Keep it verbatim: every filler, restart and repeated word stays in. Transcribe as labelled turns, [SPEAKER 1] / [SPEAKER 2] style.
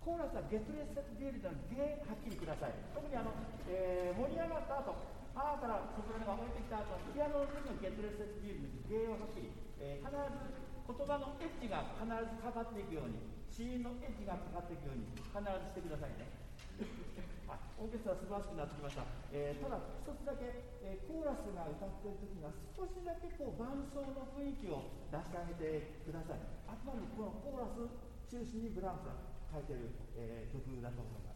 [SPEAKER 1] コーラスはゲットレスビールのゲーはっきりください。特にあの、えー、盛り上がった後、あーからソプラノが降りてきた後、ピアノの時のゲットレスビールのゲーをはっきり、えー、必ず言葉のエッジが必ずかかっていくように、子音のエッジがかかっていくように必ずしてくださいね。はい、オーケストラ素晴らしくなってきました。えー、ただ一つだけ、えー、コーラスが歌っている時には少しだけこう伴奏の雰囲気を出してあげてください。あくまでこのコーラス中心にブラームスが書いている、えー、曲だと思います。